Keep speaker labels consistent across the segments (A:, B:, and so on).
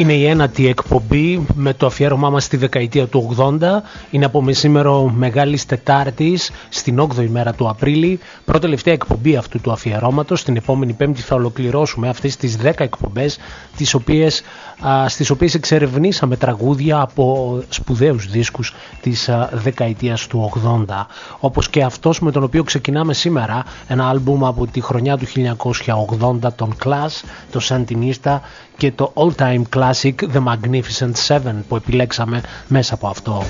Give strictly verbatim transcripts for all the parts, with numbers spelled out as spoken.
A: Είναι η ένατη εκπομπή με το αφιέρωμά μας στη δεκαετία του ογδόντα. Είναι από μεσήμερο Μεγάλης Τετάρτης στην όγδοη μέρα του Απρίλη. Πρώτη τελευταία εκπομπή αυτού του αφιερώματος. Την επόμενη Πέμπτη θα ολοκληρώσουμε αυτές τις δέκα εκπομπές, τις οποίες, α, στις οποίες εξερευνήσαμε τραγούδια από σπουδαίους δίσκους της α, δεκαετίας του ογδόντα. Όπως και αυτός με τον οποίο ξεκινάμε σήμερα, ένα άλμπουμ από τη χρονιά του χίλια εννιακόσια ογδόντα, τον Clash, το Sandinista, και το All Time Classic The Magnificent Seven που επιλέξαμε μέσα από αυτό.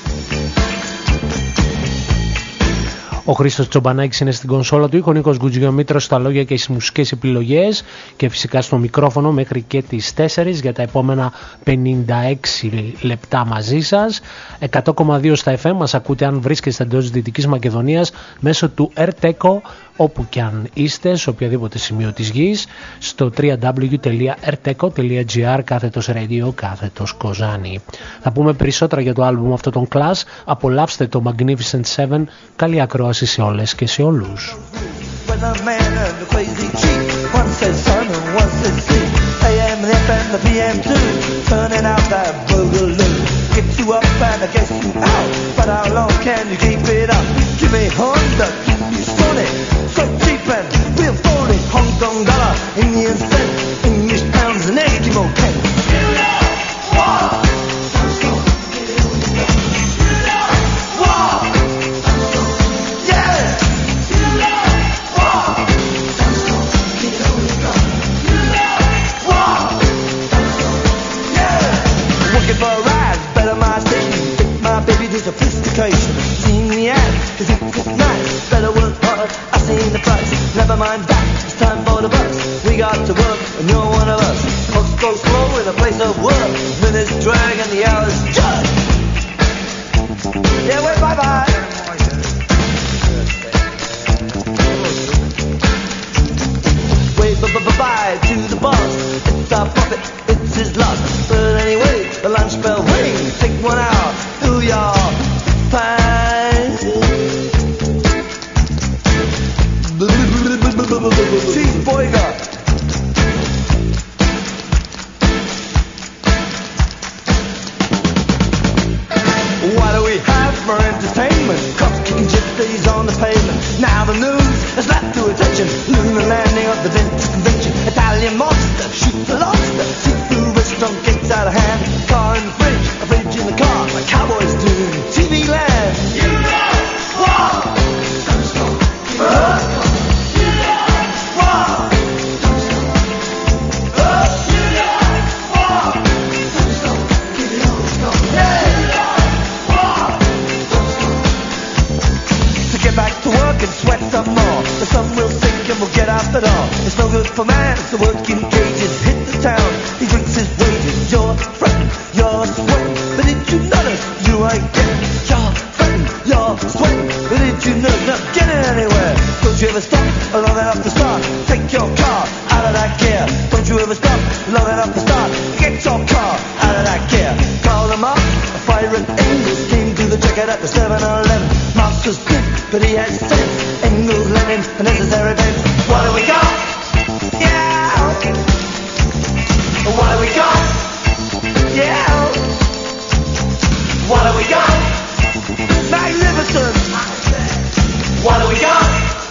A: Ο Χρήστος Τσομπανάκης είναι στην κονσόλα του, ο Νίκος Γκουτζιομήτρος στα λόγια και στις μουσικές επιλογές και φυσικά στο μικρόφωνο μέχρι και τις τέσσερις για τα επόμενα πενήντα έξι λεπτά μαζί σας. εκατό κόμμα δύο στα εφ εμ μας ακούτε αν βρίσκεστε εντός της Δυτικής Μακεδονίας μέσω του Erteco, όπου και αν είστε, σε οποιαδήποτε σημείο της γης, στο double-u double-u double-u τελεία erteco τελεία gr κάθετος radio κάθετος Κοζάνη. Θα πούμε περισσότερα για το άλμπουμ αυτό τον Clash. Απολαύστε το Magnificent Seven. Καλή ακρόαση σε όλες και σε όλους.
B: Get you up and I guess you out, but how long can you keep it up? Give me Honda, you Sonic, so cheap and we're falling. Hong Kong dollar, Indian cent, English pounds and Eskimo pence. You know what? Sophistication, seen the ad, cause it's nice, better work hard, I've seen the price, never mind that, it's time for the bus, we got to work, and you're one of us, clocks go slow in a place of work, minutes drag and the hours judge. Yeah, wait, bye bye. Wait, bye bye bye to the boss, it's our profit, it's his loss, but anyway, the lunch bell rings, take one out, do your Cheeseburger. What do we have for entertainment? Cops kicking gypsies on the pavement. Now the news has slapped to attention. Lunar landing of the Venice Convention. Italian monster shoots a lobster. Seafood restaurant gets out of hand. Car in the fridge, a fridge in the car. Like cowboys do in T V land. You know what? Uh, sweat some more, the sun will sink and we'll get out the door. It's no good for man, it's the working cages. Hit the town, he drinks his wages. You're fretting, you're sweating, but did you notice you ain't getting? You're fretting, you're sweating, but did you notice not getting anywhere? Don't you ever stop long enough to start? Take your car out of that gear. Don't you ever stop long enough to start? Get your car out of that gear. Call them up, a pirate angels came to the checkout at the seven eleven. Master's good, but he has sense. Engels, Lenin, a necessary events. What do we got? Yeah. What do we got? Yeah. What do we got? Magnificent. What do we got?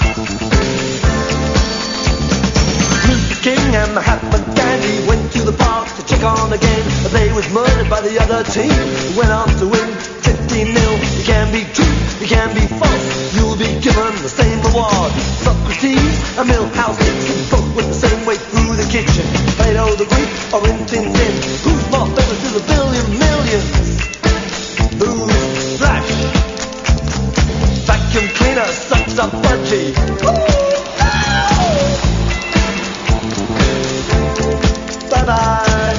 B: Mister King and Mahatma Gandhi went to the park to check on the game, but they was murdered by the other team. Went on to win fifteen nil. You can be true, you can be false. You'll be given the same reward. Socrates, a Milhouse Nixon, both went the same way through the kitchen. Plato the Greek or in Tin Tin. Who's more famous to the billion millions? Who's Flash? Vacuum cleaner sucks up budgie. Bye bye.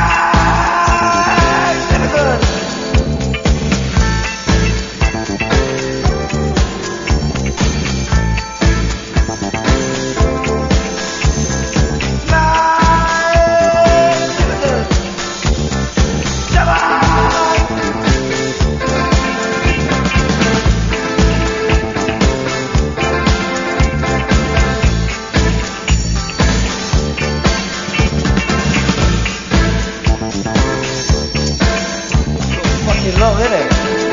B: Magnificent! love, innit?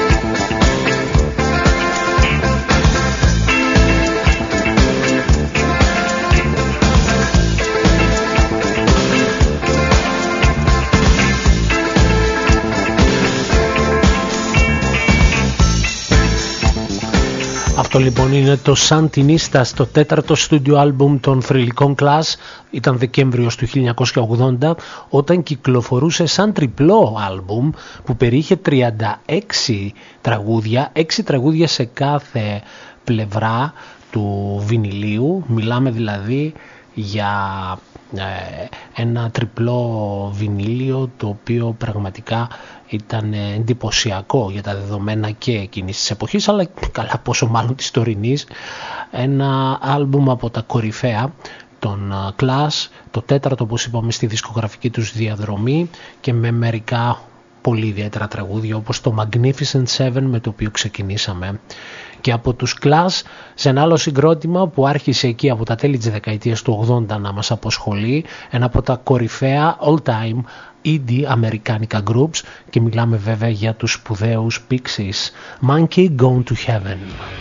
A: Αυτό λοιπόν είναι το Sandinista, το τέταρτο στούντιο άλμπουμ των θρυλικών Clash. Ήταν Δεκέμβριος του χίλια εννιακόσια ογδόντα, όταν κυκλοφορούσε σαν τριπλό άλμπουμ που περιείχε τριάντα έξι τραγούδια, έξι τραγούδια σε κάθε πλευρά του βινιλίου. Μιλάμε δηλαδή για ε, ένα τριπλό βινίλιο, το οποίο πραγματικά ήταν εντυπωσιακό για τα δεδομένα και εκείνης της εποχής, αλλά καλά πόσο μάλλον της τωρινής. Ένα άλμπουμ από τα κορυφαία των Clash, το τέταρτο όπως είπαμε στη δισκογραφική τους διαδρομή, και με μερικά πολύ ιδιαίτερα τραγούδια όπως το Magnificent Seven, με το οποίο ξεκινήσαμε. Και από τους Clash σε ένα άλλο συγκρότημα που άρχισε εκεί από τα τέλη της δεκαετίας του ογδόντα να μας αποσχολεί, ένα από τα κορυφαία all time indie αμερικάνικα groups, και μιλάμε βέβαια για τους σπουδαίους Pixies. Monkey Gone to Heaven.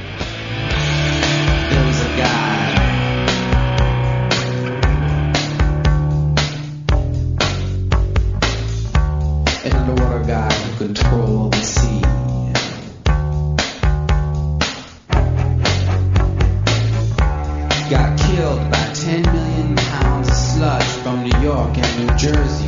C: Control the sea. Got killed by ten million pounds of sludge from New York and New Jersey.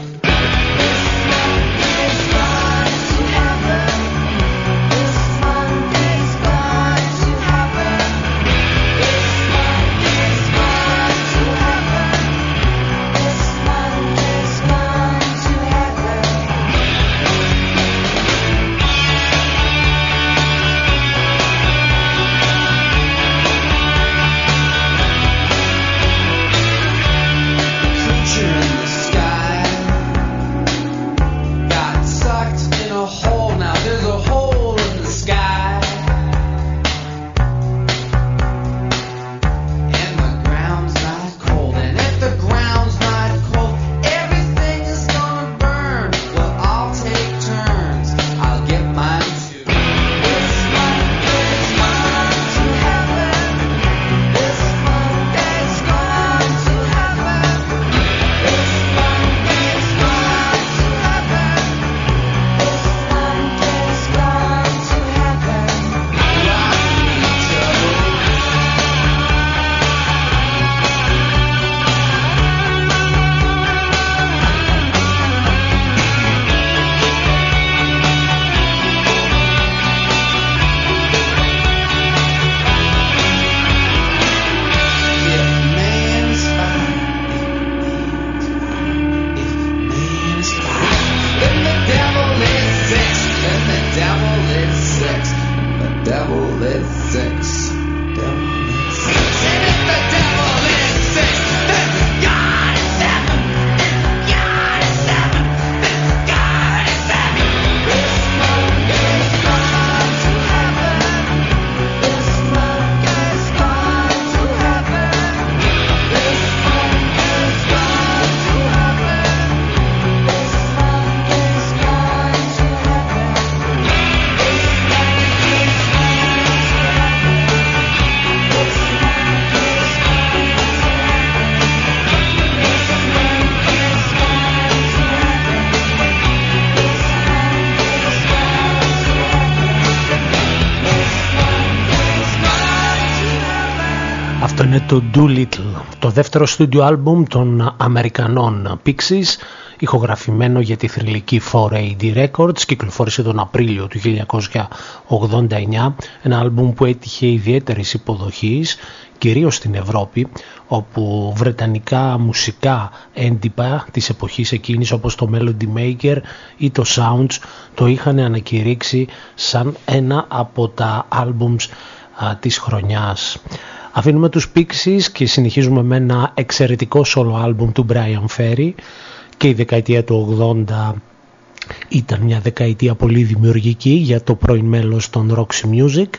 A: Αυτό είναι το Doolittle, το δεύτερο στούντιο άλμπουμ των Αμερικανών Pixies, ηχογραφημένο για τη θρυλική φορ έι ντι Records. Κυκλοφόρησε τον Απρίλιο του χίλια εννιακόσια ογδόντα εννιά, ένα άλμπουμ που έτυχε ιδιαίτερης υποδοχής κυρίως στην Ευρώπη, όπου βρετανικά μουσικά έντυπα της εποχής εκείνης όπως το Melody Maker ή το Sounds το είχαν ανακηρύξει σαν ένα από τα άλμπουμς α, της χρονιάς. Αφήνουμε τους Pixies και συνεχίζουμε με ένα εξαιρετικό solo άλμπουμ του Brian Ferry. Και η δεκαετία του ογδόντα ήταν μια δεκαετία πολύ δημιουργική για το πρώην μέλος των Roxy Music,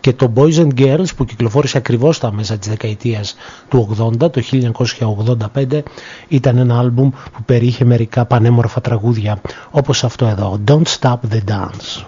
A: και το Boys and Girls που κυκλοφόρησε ακριβώς στα μέσα της δεκαετίας του ογδόντα, το χίλια εννιακόσια ογδόντα πέντε, ήταν ένα άλμπουμ που περιείχε μερικά πανέμορφα τραγούδια όπως αυτό εδώ, Don't Stop the Dance.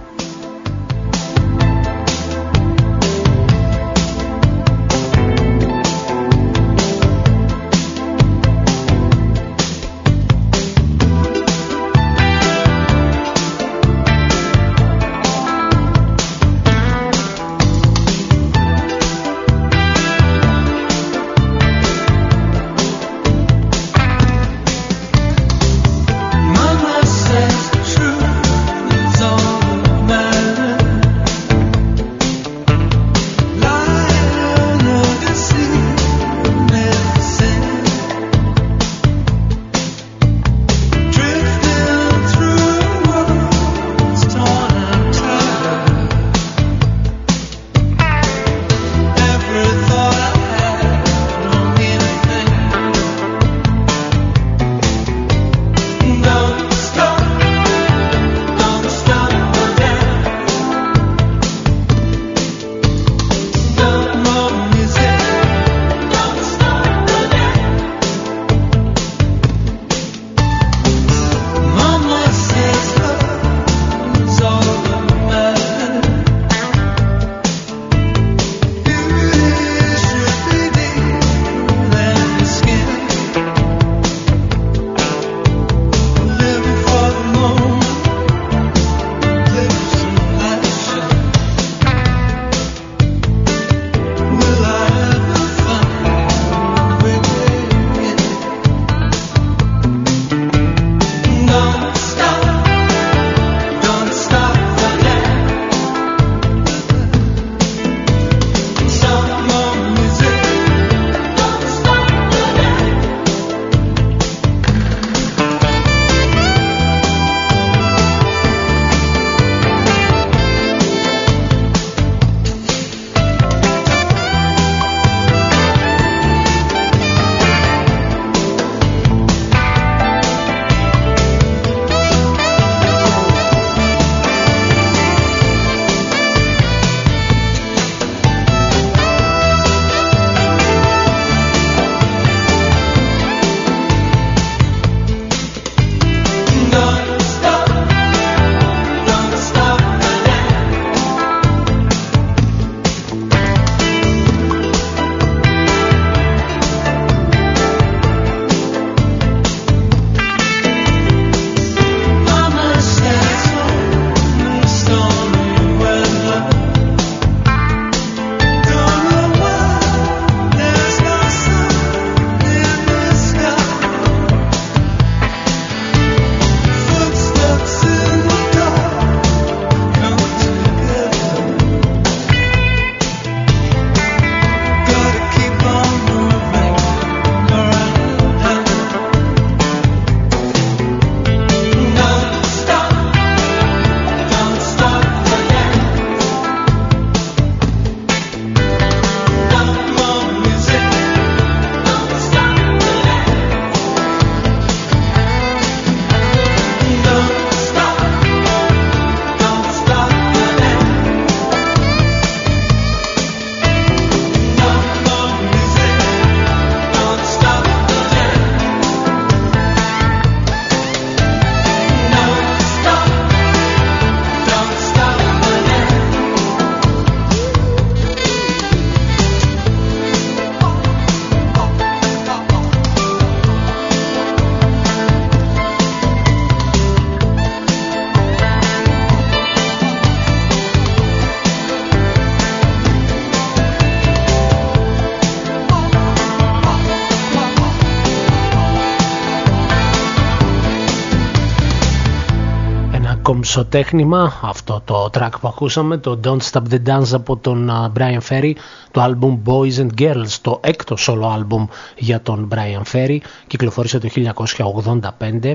A: κομψοτέχνημα αυτό το track που ακούσαμε, το Don't Stop the Dance από τον Brian Ferry, το άλμπουμ Boys and Girls, το έκτο solo άλμπουμ για τον Brian Ferry, κυκλοφόρησε το χίλια εννιακόσια ογδόντα πέντε.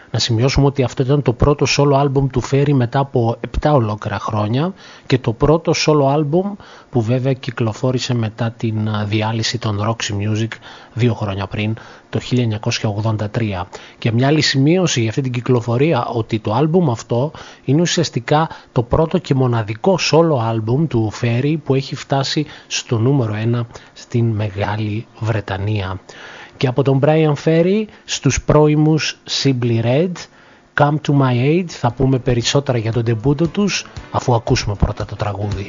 A: Να σημειώσουμε ότι αυτό ήταν το πρώτο solo album του Ferry μετά από επτά ολόκληρα χρόνια και το πρώτο solo album που βέβαια κυκλοφόρησε μετά την διάλυση των Roxy Music δύο χρόνια πριν, το χίλια εννιακόσια ογδόντα τρία. Και μια άλλη σημείωση για αυτή την κυκλοφορία, ότι το album αυτό είναι ουσιαστικά το πρώτο και μοναδικό solo album του Ferry που έχει φτάσει στο νούμερο ένα στην Μεγάλη Βρετανία. Και από τον Brian Ferry στους πρώιμους Simply Red, Come to My Aid, θα πούμε περισσότερα για τον ντεμπούτο τους αφού ακούσουμε πρώτα το τραγούδι.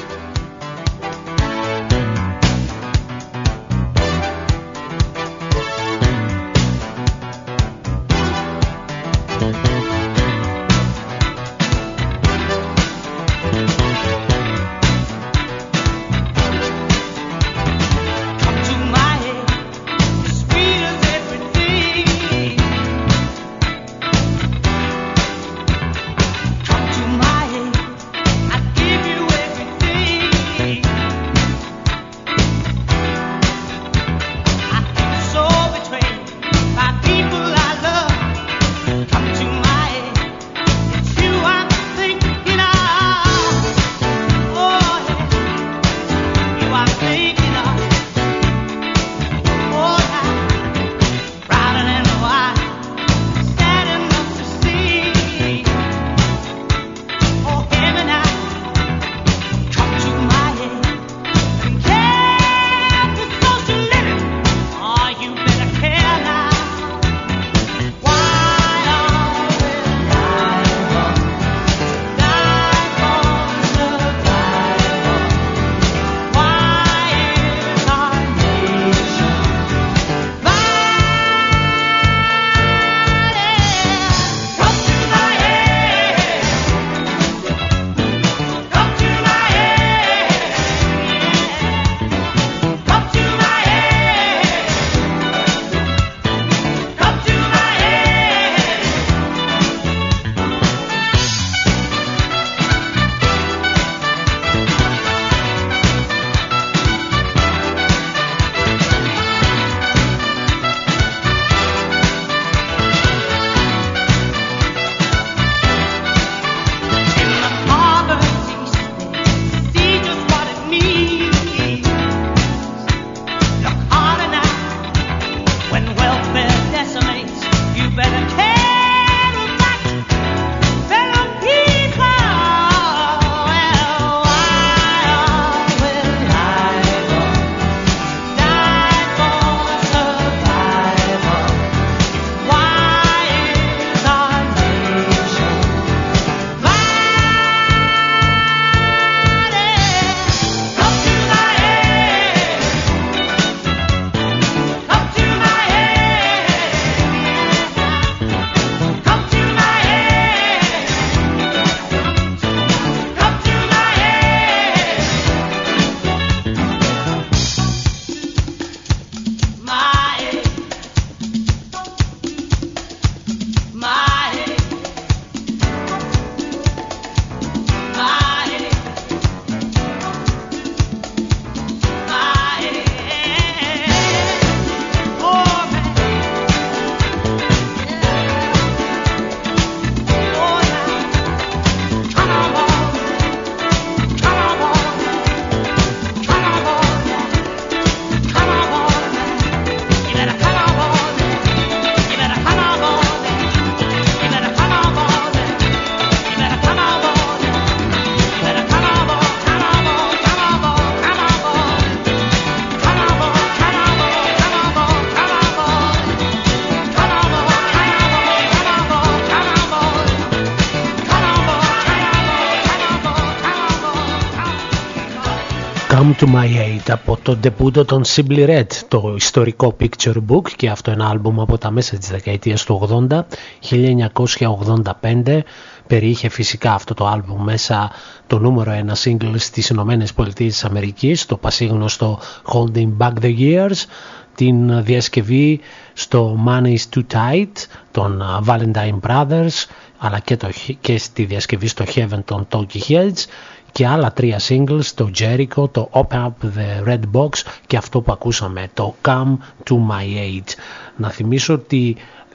A: Come to My Aid από το ντεμπούτο των Simply Red, το ιστορικό Picture Book, και αυτό ένα άλμπουμ από τα μέσα της δεκαετίας του ογδόντα, χίλια εννιακόσια ογδόντα πέντε. Περιείχε φυσικά αυτό το άλμπουμ μέσα το νούμερο ένα single στις Ηνωμένες Πολιτείες της Αμερικής, το πασίγνωστο Holding Back the Years, την διασκευή στο Money's Too Tight των Valentine Brothers, αλλά και, το, και στη διασκευή στο Heaven των Talking Heads, και άλλα τρία singles, το Jericho, το Open Up the Red Box και αυτό που ακούσαμε, το Come to My Aid. Να θυμίσω ότι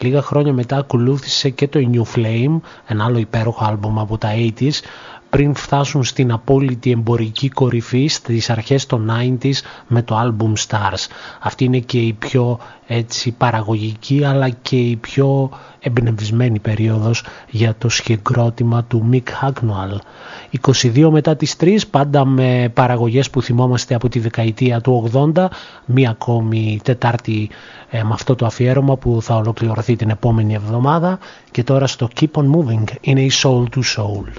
A: Λίγα χρόνια μετά ακολούθησε και το New Flame, ένα άλλο υπέροχο άλμπουμ από τα ογδόντα, πριν φτάσουν στην απόλυτη εμπορική κορυφή στις αρχές των ενενήντα με το άλμπουμ Stars. Αυτή είναι και η πιο έτσι παραγωγική αλλά και η πιο εμπνευσμένη περίοδος για το συγκρότημα του Mick Hucknall. είκοσι δύο μετά τις τρεις, πάντα με παραγωγές που θυμόμαστε από τη δεκαετία του ογδόντα, μία ακόμη Τετάρτη ε, με αυτό το αφιέρωμα που θα ολοκληρωθεί την επόμενη εβδομάδα, και τώρα στο Keep on Moving είναι η Soul to Soul.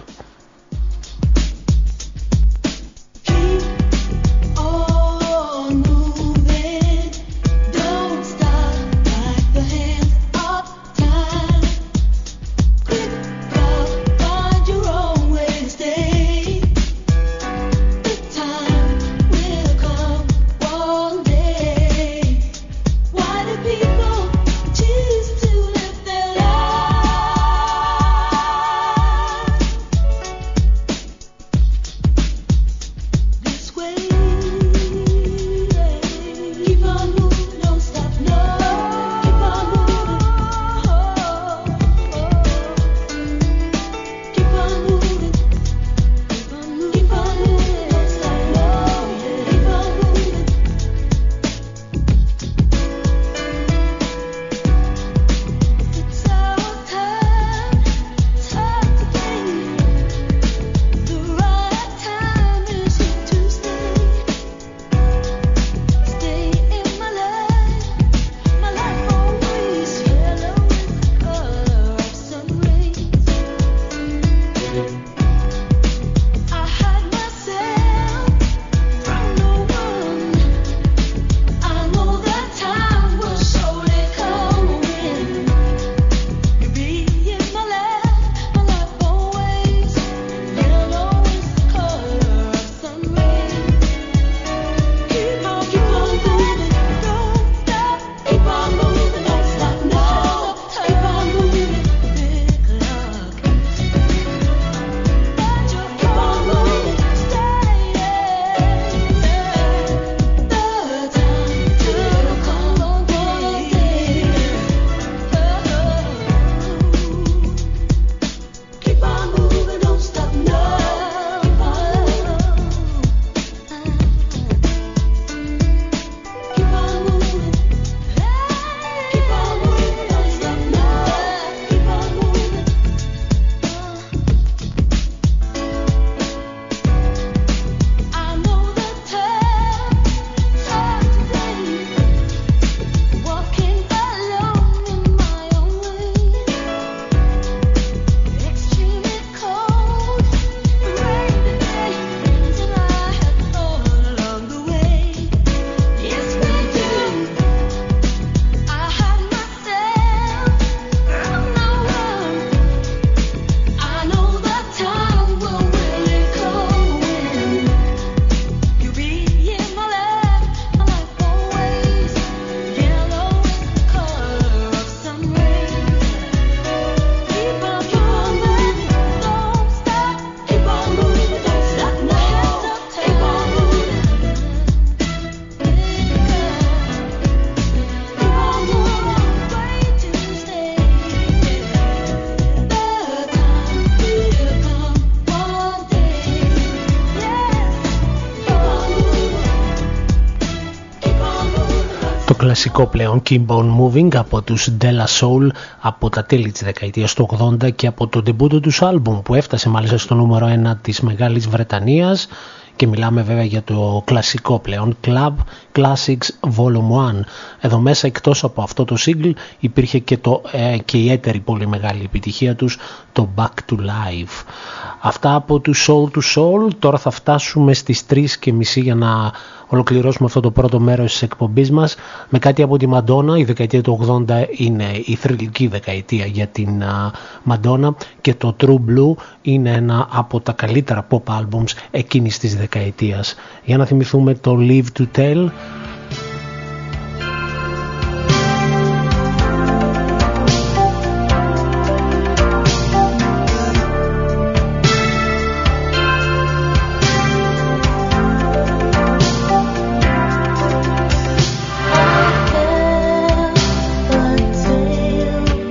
A: Κλασικό πλέον Keep on Moving από τους Della Soul από τα τέλη της δεκαετίας του ογδόντα και από το ντεμπούτο τους άλμπουμ που έφτασε μάλιστα στο νούμερο ένα της Μεγάλης Βρετανίας, και μιλάμε βέβαια για το κλασικό πλέον Club Classics Volume ένα. Εδώ μέσα εκτός από αυτό το single υπήρχε και, το, ε, και η έτερη πολύ μεγάλη επιτυχία τους, το Back to Life. Αυτά από του Soul to Soul. Τώρα θα φτάσουμε στις τρεις και μισή για να ολοκληρώσουμε αυτό το πρώτο μέρος της εκπομπής μας με κάτι από τη Madonna. Η δεκαετία του ογδόντα είναι η θρυλική δεκαετία για την Madonna και το True Blue είναι ένα από τα καλύτερα pop albums εκείνης της δεκαετίας. Για να θυμηθούμε το Live to Tell.
D: Tell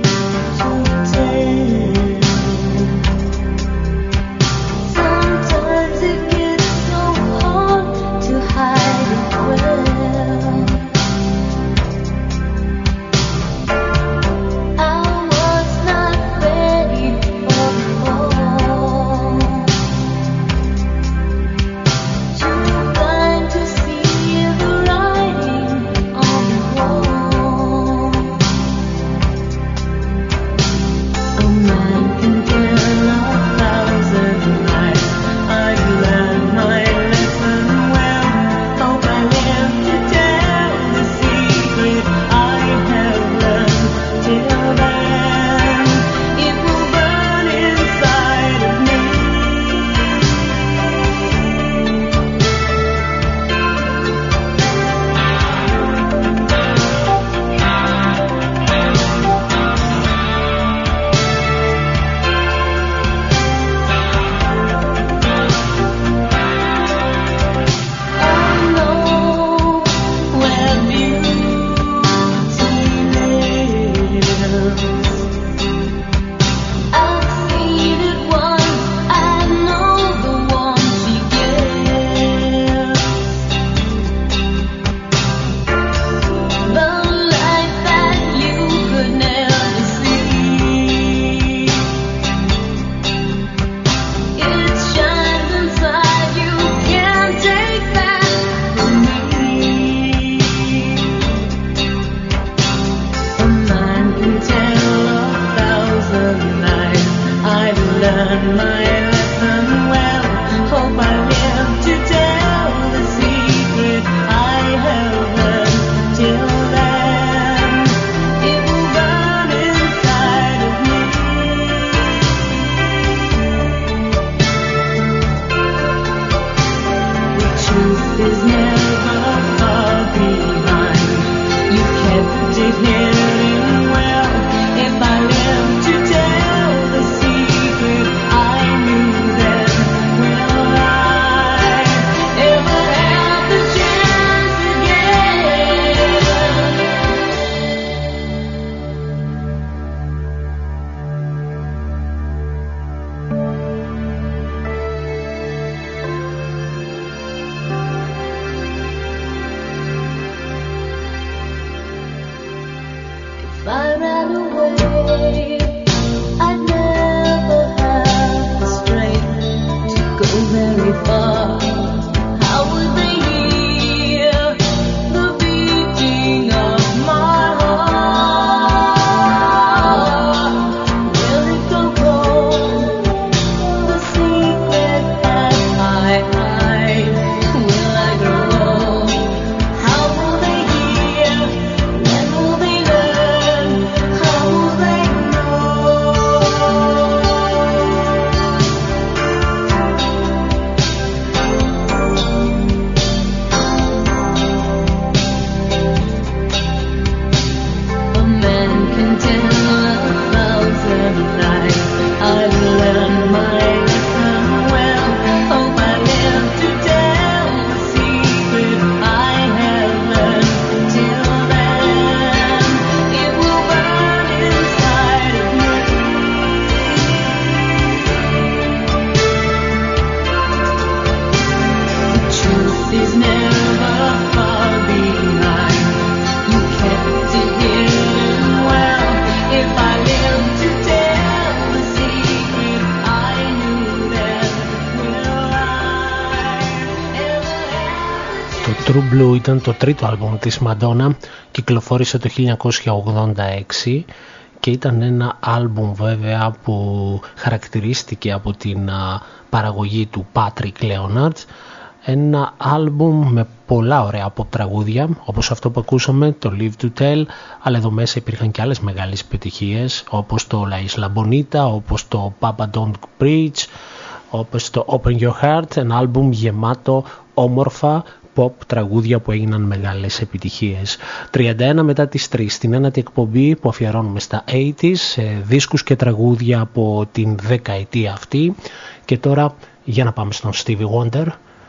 A: True Blue ήταν το τρίτο άλμπουμ της Madonna, κυκλοφόρησε το χίλια εννιακόσια ογδόντα έξι και ήταν ένα άλμπουμ βέβαια που χαρακτηρίστηκε από την παραγωγή του Patrick Leonard, ένα άλμπουμ με πολλά ωραία pop τραγούδια όπως αυτό που ακούσαμε, το Live to Tell, αλλά εδώ μέσα υπήρχαν και άλλες μεγάλες επιτυχίες όπως το La Isla Bonita, όπως το Papa Don't Preach, όπως το Open Your Heart, ένα άλμπουμ γεμάτο όμορφα pop τραγούδια που έγιναν μεγάλες επιτυχίες. τριάντα ένα μετά τις τρεις, στην ένατη εκπομπή που αφιερώνουμε στα ογδόντα, σε δίσκους και τραγούδια από την δεκαετία αυτή. Και τώρα για να πάμε στον Stevie Wonder.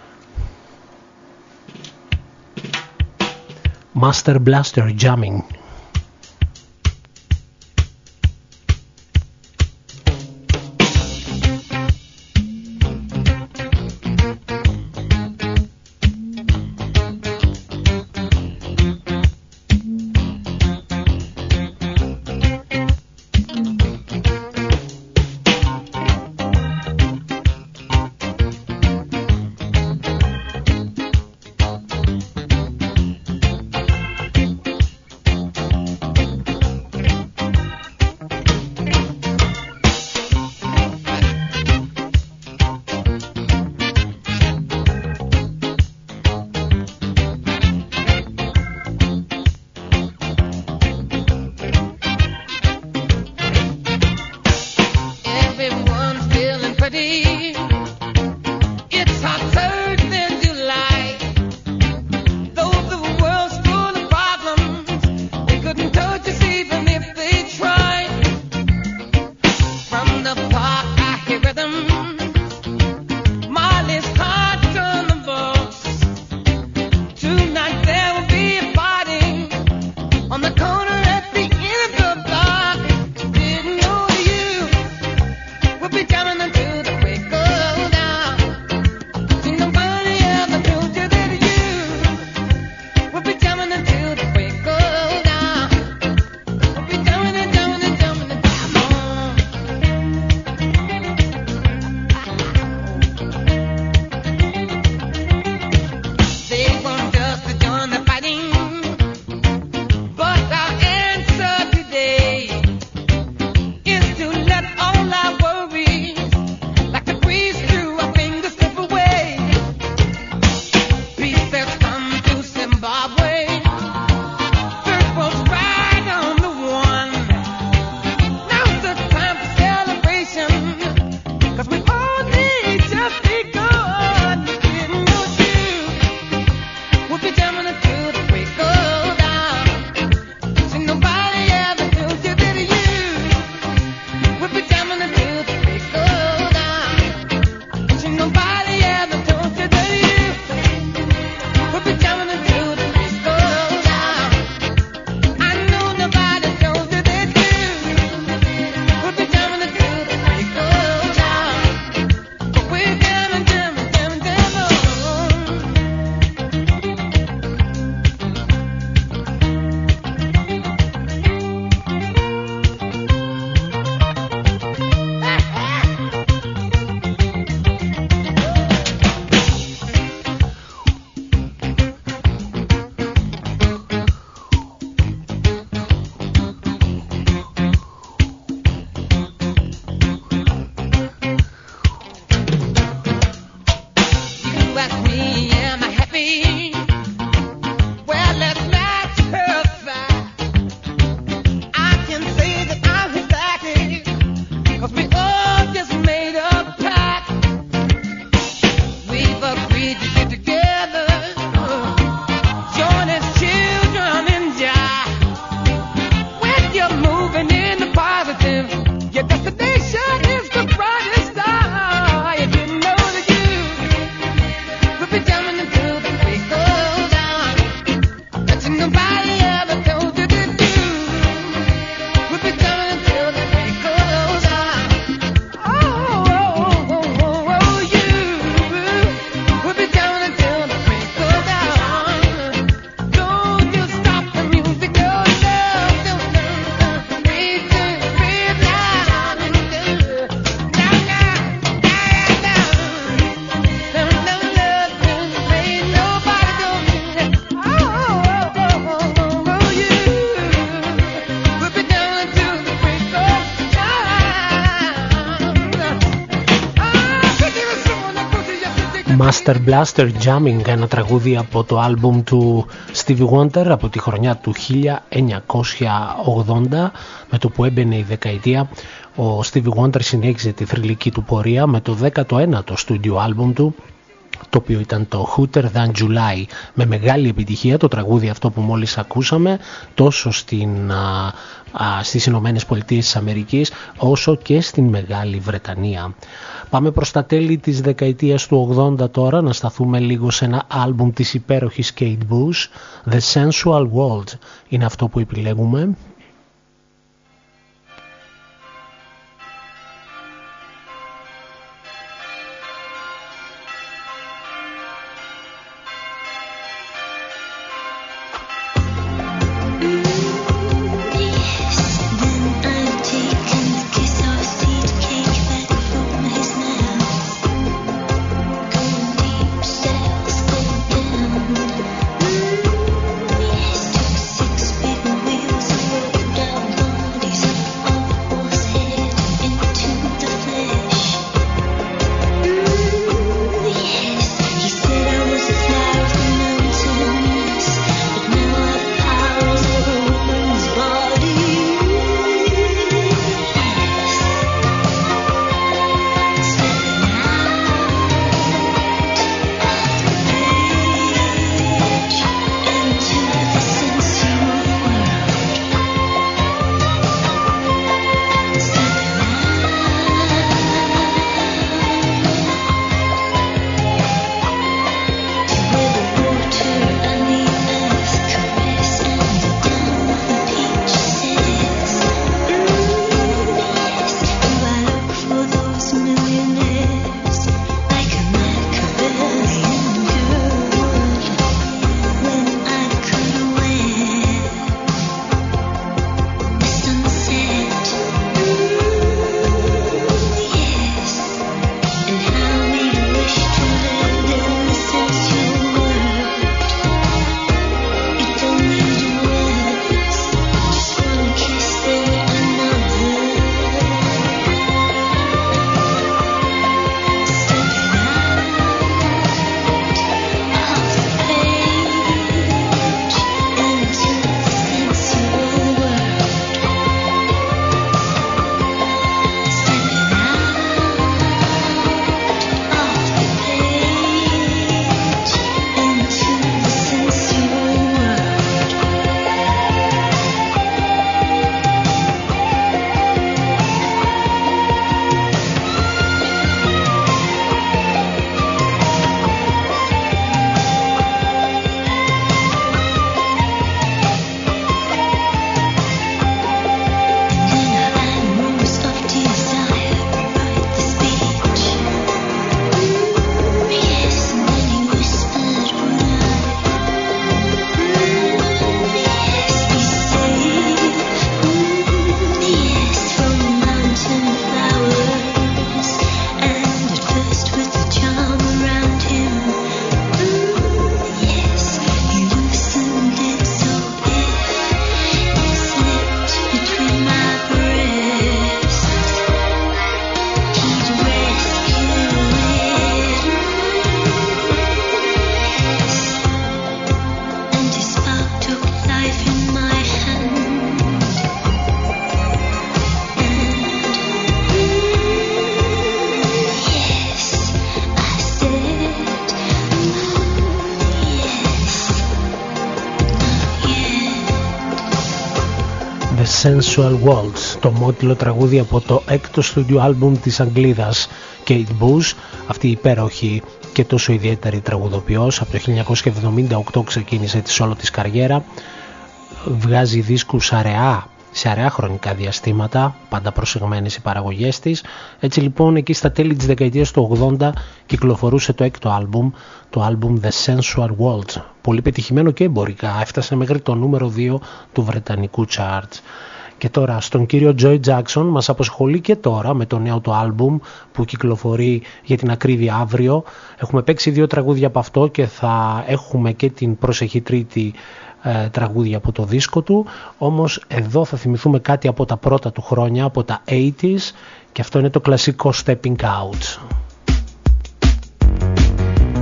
A: Master Blaster Jamming.
D: With
A: Master Blaster Jamming, ένα τραγούδι από το άλμπουμ του Stevie Wonder από τη χρονιά του χίλια εννιακόσια ογδόντα. Με το που έμπαινε η δεκαετία, ο Stevie Wonder συνέχιζε τη θρυλική του πορεία με το δέκατο ένατο στούντιο άλμπουμ του, το οποίο ήταν το Hotter Than July, με μεγάλη επιτυχία το τραγούδι αυτό που μόλις ακούσαμε, τόσο στην, α, α, στις Ηνωμένες Πολιτείες της Αμερικής όσο και στην Μεγάλη Βρετανία. Πάμε προς τα τέλη της δεκαετίας του ογδόντα τώρα, να σταθούμε λίγο σε ένα άλμπουμ της υπέροχης Kate Bush. The Sensual World είναι αυτό που επιλέγουμε. Sensual World, το μότιλο τραγούδι από το έκτο στούντιο άλμπουμ της Αγγλίδας Kate Bush, αυτή η υπέροχη και τόσο ιδιαίτερη τραγουδοποιός. Από το χίλια εννιακόσια εβδομήντα οκτώ ξεκίνησε τη σόλο της καριέρα, βγάζει δίσκους αραιά, σε αραιά χρονικά διαστήματα, πάντα προσεγμένες οι παραγωγές της. Έτσι λοιπόν εκεί στα τέλη της δεκαετίας του ογδόντα κυκλοφορούσε το έκτο άλμπουμ, το άλμπουμ The Sensual World, πολύ πετυχημένο και εμπορικά, έφτασε μέχρι το νούμερο δύο του βρετανικού charts. Και τώρα στον κύριο Joy Jackson μας απασχολεί και τώρα με το νέο του άλμπουμ που κυκλοφορεί για την ακρίβεια αύριο. Έχουμε παίξει δύο τραγούδια από αυτό και θα έχουμε και την προσεχή τρίτη ε, τραγούδια από το δίσκο του. Όμως εδώ θα θυμηθούμε κάτι από τα πρώτα του χρόνια, από τα ογδόντα, και αυτό είναι το κλασικό Stepping Out.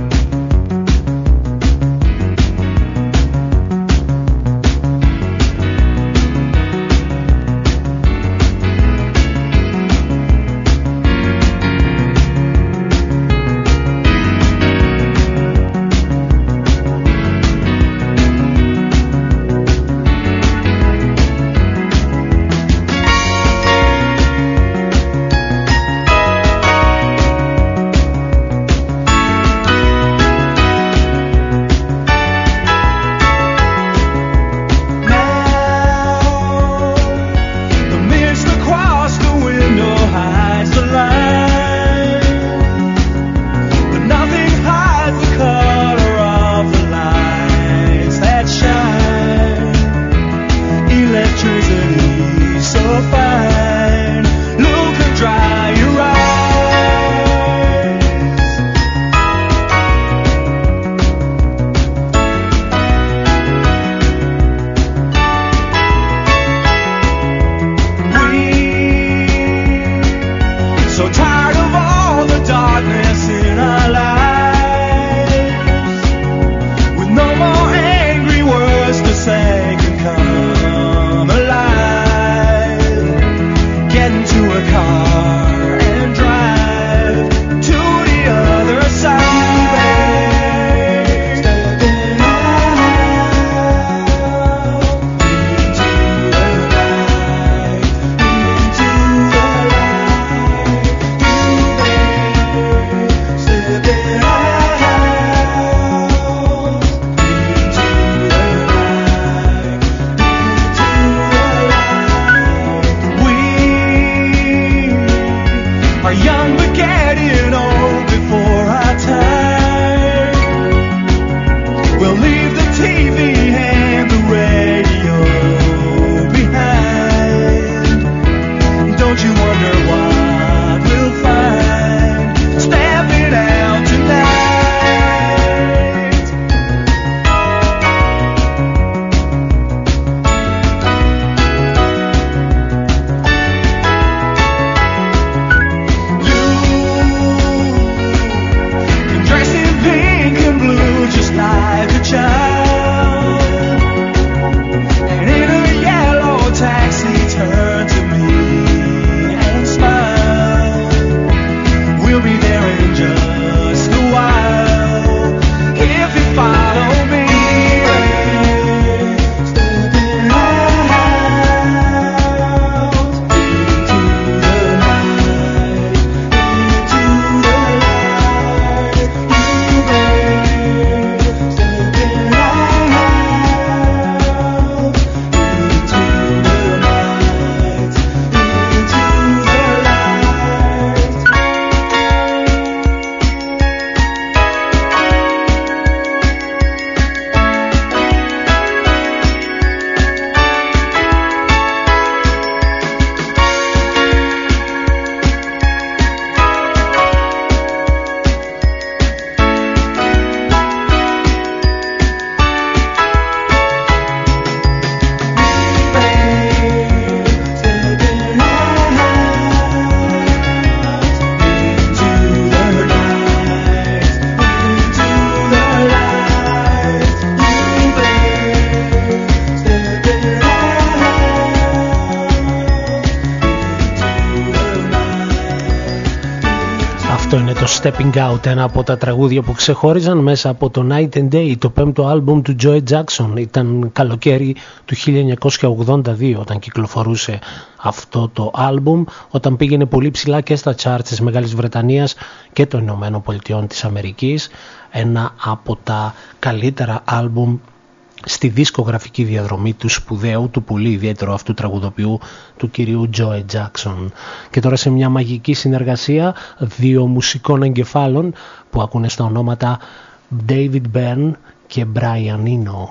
A: Stepping Out, ένα από τα τραγούδια που ξεχώριζαν μέσα από το Night and Day, το πέμπτο άλμπουμ του Joe Jackson. Ήταν καλοκαίρι του χίλια εννιακόσια ογδόντα δύο όταν κυκλοφορούσε αυτό το άλμπουμ, όταν πήγαινε πολύ ψηλά και στα charts της Μεγάλης Βρετανίας και των Ηνωμένων Πολιτειών της Αμερικής. Ένα από τα καλύτερα άλμπουμ στη δισκογραφική διαδρομή του σπουδαίου, του πολύ ιδιαίτερου αυτού τραγουδοποιού, του κυρίου Joe Jackson. Και τώρα σε μια μαγική συνεργασία δύο μουσικών εγκεφάλων που ακούνε στα ονόματα David Byrne και Brian Eno.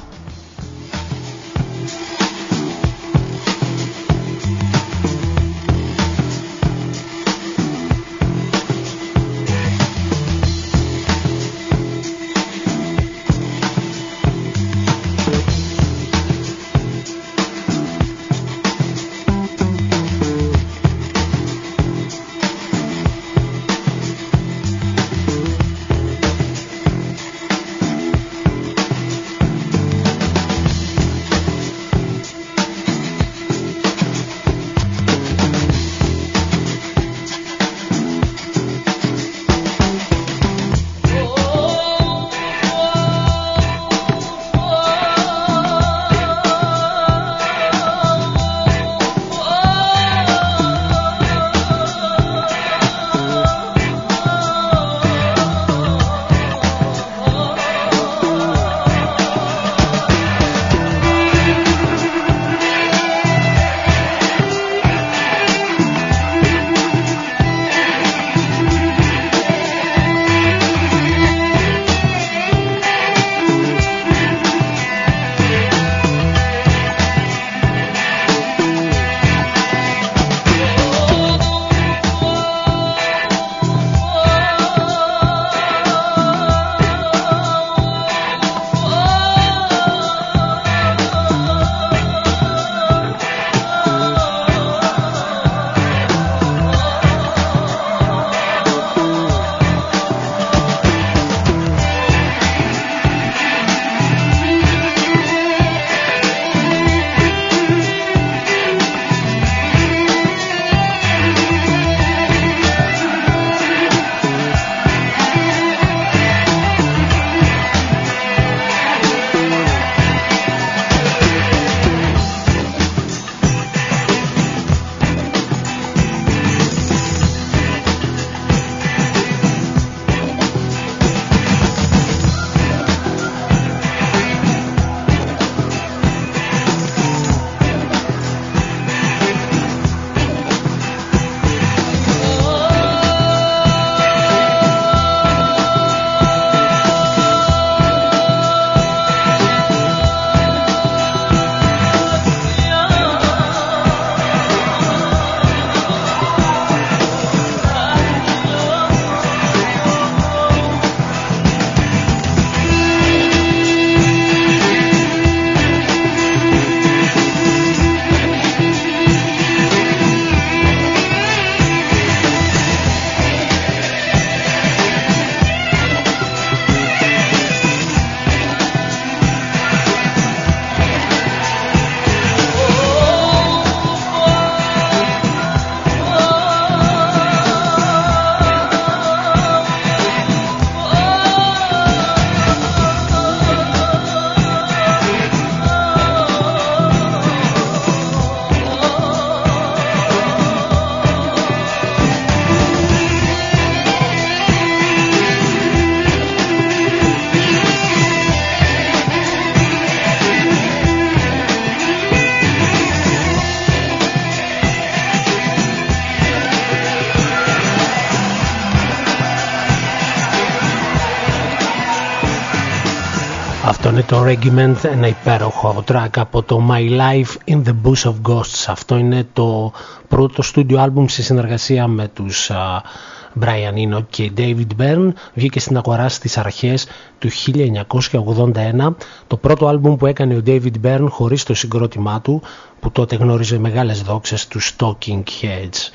A: Αυτό είναι το Regiment, ένα υπέροχο track από το My Life in the Bush of Ghosts. Αυτό είναι το πρώτο studio album σε συνεργασία με τους uh, Brian Eno και David Byrne. Βγήκε στην αγορά στις αρχές του χίλια εννιακόσια ογδόντα ένα. Το πρώτο album που έκανε ο David Byrne χωρίς το συγκρότημά του, που τότε γνώριζε μεγάλες δόξες, του Talking Heads.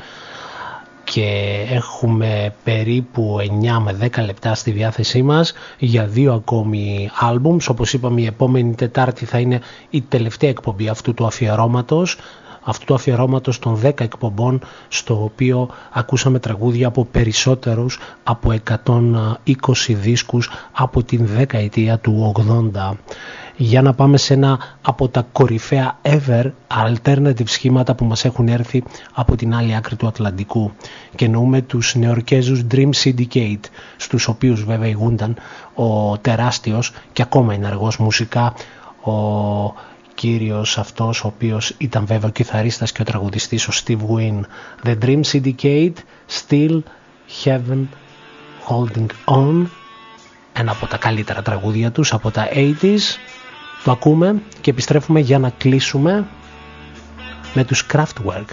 A: Και έχουμε περίπου εννιά με δέκα λεπτά στη διάθεσή μας για δύο ακόμη άλμπουμς. Όπως είπαμε, η επόμενη Τετάρτη θα είναι η τελευταία εκπομπή αυτού του αφιερώματος. αυτού του αφιερώματος των δέκα εκπομπών, στο οποίο ακούσαμε τραγούδια από περισσότερους από εκατόν είκοσι δίσκους από την δεκαετία του ογδόντα. Για να πάμε σε ένα από τα κορυφαία ever alternative σχήματα που μας έχουν έρθει από την άλλη άκρη του Ατλαντικού, και εννοούμε τους νεοϊορκέζους Dream Syndicate, στους οποίους βέβαια ηγούνταν ο τεράστιος και ακόμα ενεργός μουσικά ο κύριος αυτός, ο οποίος ήταν βέβαια ο κιθαρίστας και ο τραγουδιστής, ο Steve Wynn. The Dream Syndicate, Still Heaven Holding On, ένα από τα καλύτερα τραγούδια τους από τα ογδόντα. Το ακούμε και επιστρέφουμε για να κλείσουμε με τους Kraftwerk.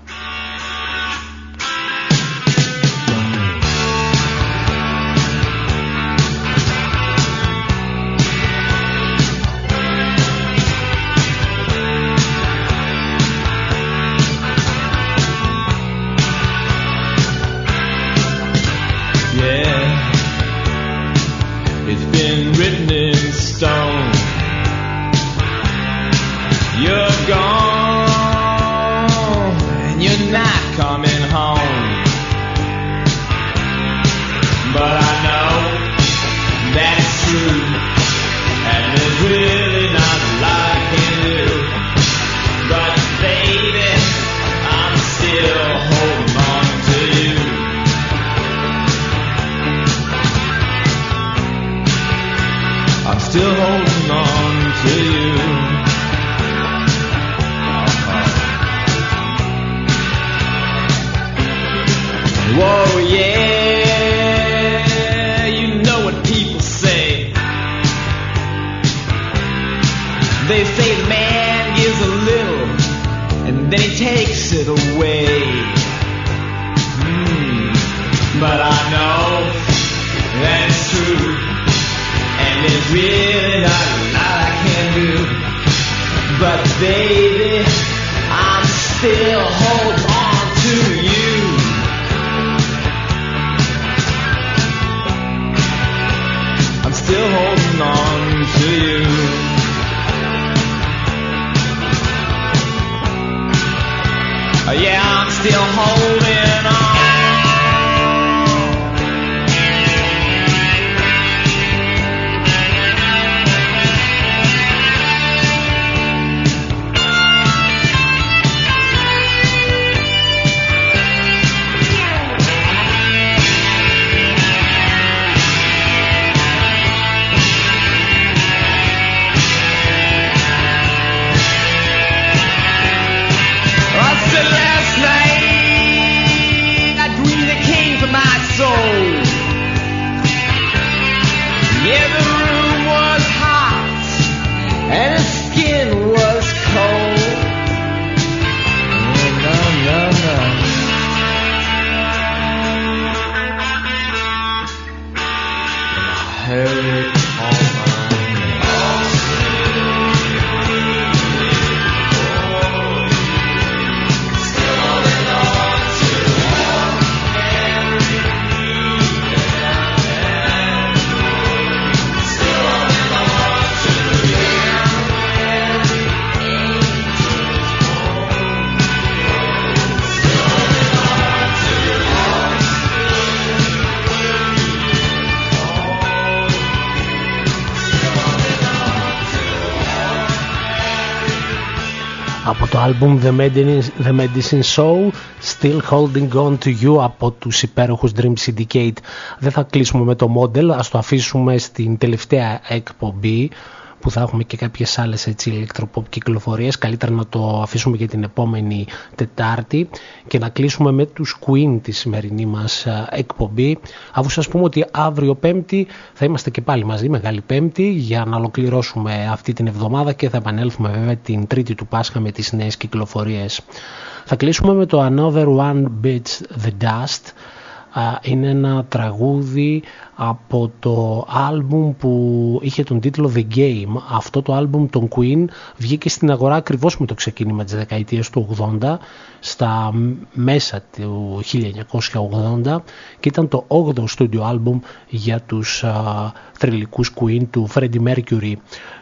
A: Από το άλμπουμ The Medicine, The Medicine Show, Still Holding On To You από τους υπέροχους Dream Syndicate. Δεν θα κλείσουμε με το Model, ας το αφήσουμε στην τελευταία εκπομπή που θα έχουμε και κάποιες άλλες έτσι ηλεκτροποπ κυκλοφορίες. Καλύτερα να το αφήσουμε για την επόμενη Τετάρτη και να κλείσουμε με τους Queen τη σημερινή μας εκπομπή, αφού σας πούμε ότι αύριο Πέμπτη θα είμαστε και πάλι μαζί, Μεγάλη Πέμπτη, για να ολοκληρώσουμε αυτή την εβδομάδα και θα επανέλθουμε βέβαια την Τρίτη του Πάσχα με τις νέες κυκλοφορίες. Θα κλείσουμε με το Another One Bites the Dust. Είναι ένα τραγούδι από το άλμπουμ που είχε τον τίτλο The Game. Αυτό το άλμπουμ των Queen βγήκε στην αγορά ακριβώς με το ξεκίνημα της δεκαετίας του ογδόντα, στα μέσα του χίλια εννιακόσια ογδόντα, και ήταν το όγδοο στούντιο άλμπουμ για τους α, θρυλικούς Queen του Freddie Mercury.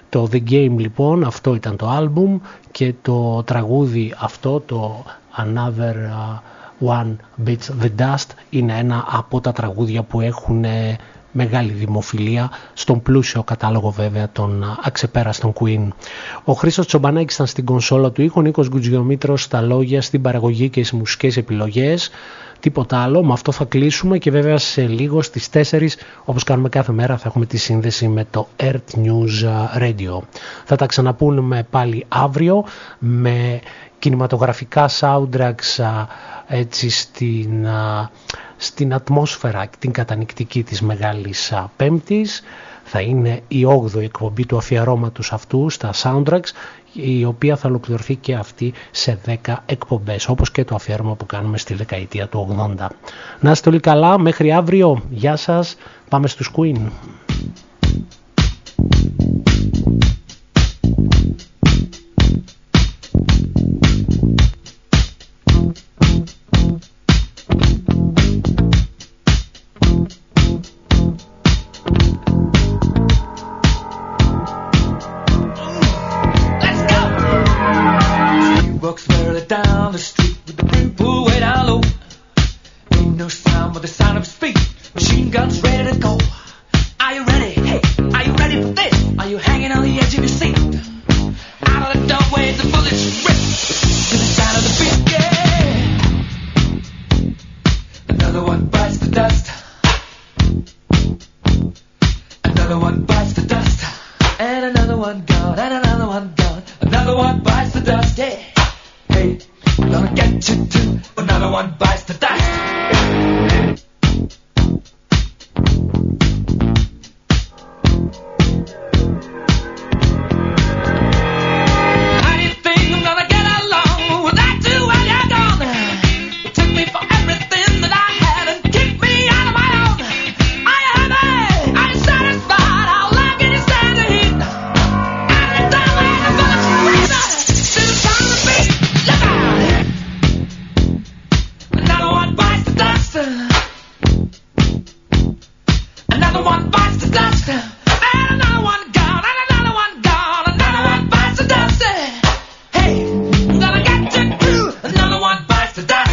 A: Το The Game λοιπόν, αυτό ήταν το άλμπουμ, και το τραγούδι αυτό, το Another One Bites the Dust, είναι ένα από τα τραγούδια που έχουν μεγάλη δημοφιλία στον πλούσιο κατάλογο βέβαια των αξεπέραστων Queen. Ο Χρήστος Τσομπανάκης ήταν στην κονσόλα του ήχου, ο Νίκος Γκουτζιομήτρος στα λόγια, στην παραγωγή και στις μουσικές επιλογές. Τίποτα άλλο, με αυτό θα κλείσουμε και βέβαια σε λίγο στις τέσσερις, όπως κάνουμε κάθε μέρα, θα έχουμε τη σύνδεση με το Earth News Radio. Θα τα ξαναπούμε πάλι αύριο με κινηματογραφικά soundtracks έτσι στην, στην ατμόσφαιρα, την κατανυκτική της Μεγάλης Πέμπτης. Θα είναι η όγδοη εκπομπή του αφιερώματος αυτού στα soundtracks, η οποία θα ολοκληρωθεί και αυτή σε δέκα εκπομπές, όπως και το αφιέρωμα που κάνουμε στη δεκαετία του ογδόντα. Να είστε όλοι καλά, μέχρι αύριο, γεια σας, πάμε στους Queen.
B: Down the street with the brim pulled way down low. Ain't no sound but the sound of his feet. Machine guns ready to go. Are you ready? Hey, are you ready for this? Are you hanging on the edge of your seat? Out of the doorway, the bullets rip to the sound of the beat. Yeah. Another one bites the dust. Another one bites the dust. And another one gone. And another one gone. Another one bites the dust. Yeah. Hey, gonna get you too. Another one bites the dust. How do you think I'm gonna get along without you when you're gone? You took me for everything that I had and kicked me out of my own. Are you happy? Are you satisfied? How long can you stand the heat? Out of the doorway, the bullets rip to the sound of the beat. Look out! Another one bites the dust. Another one bites the dust. And another one gone. And another one gone. Another one bites the dust. Hey, I'm gonna get you too. Another one bites the dust.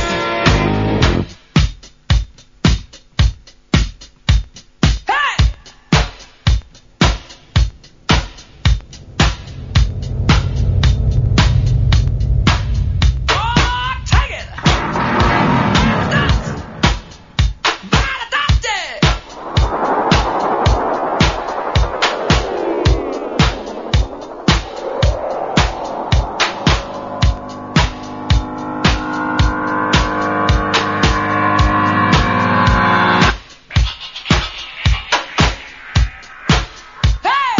B: Hey! Oh, take it! Dust! By the dust, yeah! Hey!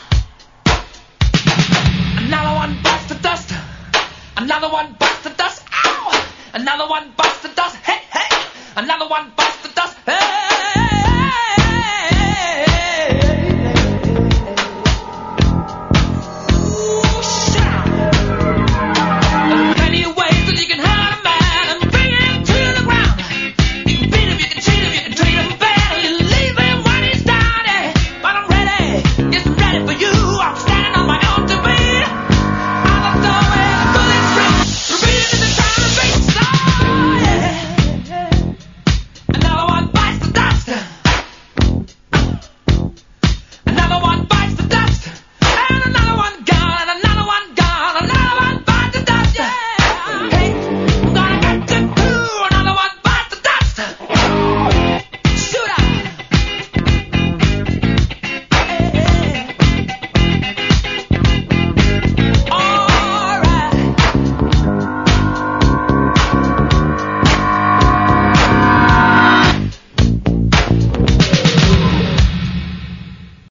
B: Another one bites the dust. Another one bites the dust. Ow! Another one bites the dust. Hey, hey! Another one bites the dust. Hey!